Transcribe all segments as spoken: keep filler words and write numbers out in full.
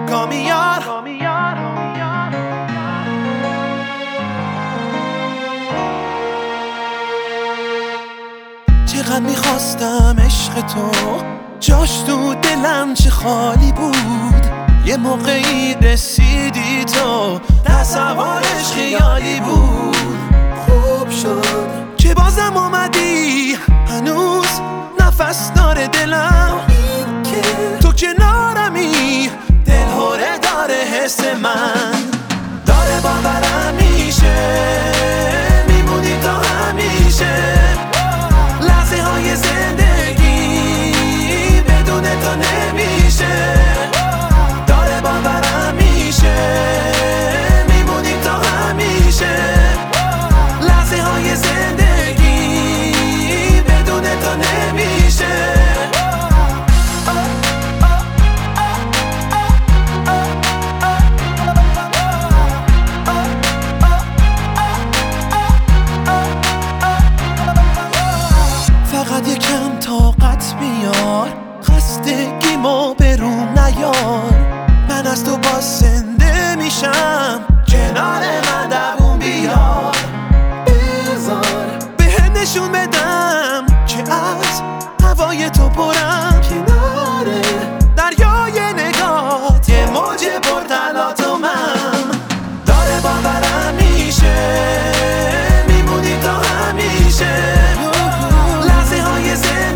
کامیار. چقدر میخواستم عشق تو، جاش تو دلم چه خالی بود. یه موقعی رسیدی تو، تصورش خیالی بود. خوب شد که بازم اومدی، هنوز نفس داره دلم. این که تو کنارمی، دل هوره داره حس من. داره باورم میشه میمونی تا همیشه. لحظه های زندگی بدون تو نمیشه. داره باورم میشه میمونی تا همیشه. لحظه های زندگی بدون تو نمیشه. فقط یکم طاقت بیار، خستگیمو به روم نیار. من از تو باز زنده میشم، کنار من دووم بیار. بذار بهت نشون بدم که از هوای تو پرم. کنار دریای نگات یه موج پرطلا من. داره باورم میشه میمونی تا همیشه. لحظه های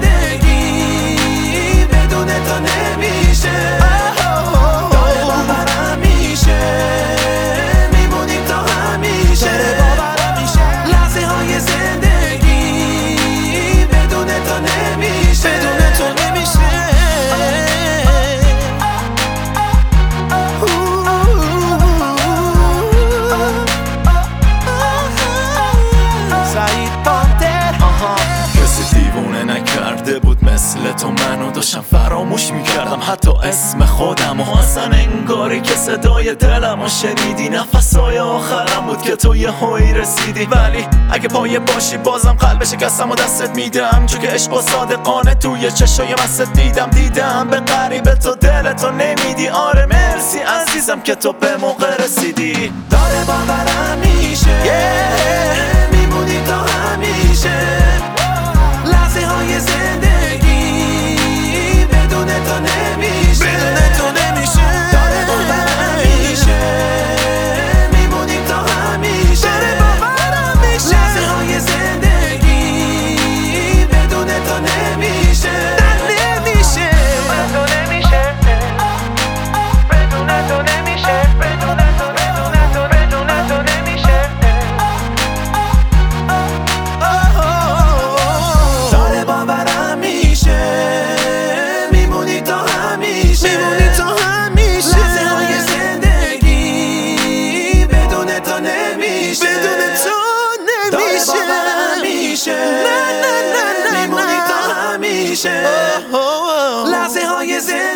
زندگی بدون تو نمیشه. داره باورم میشه میمونی تا همیشه. لحظه های زندگی بدون تو نمیشه. بدون تو نمیشه. سعید پانتر. کسی دیوونه نکرده بود مثل تو، منو داشتم فراموش میکردم حتی اسم خودم. و اصلا انگاری که صدای دلم رو شنیدی. نفسای آخرم بود که تو یه هایی رسیدی. ولی اگه پایه باشی بازم قلب شکستم و دستت میدم. چون که عشق و صادقانه توی چشای مست دیدم. دیدم به قریب تو دلتو نمیدی. آره مرسی عزیزم که تو به موقع رسیدی. داره باورم میشه میمونی تا همیشه. لحظه های زندگی بدون تو نمیشه. بدون تو نمیشه. داره باورم میشه میمونی تا همیشه. داره باورم میشه. لحظه های زندگی بدون تو نمیشه. نمیشه. بدون تو نمیشه. بدون تو نمیشه. بدون تو بدون تو بدون تو نمیشه. داره باورم میشه میمونی تا همیشه. میمونی تا همیشه. لحظه های زندگی بدون تو نمیشه. بدون تو نمیشه. داره باورم میشه میمونی تا همیشه. لحظه های زندگی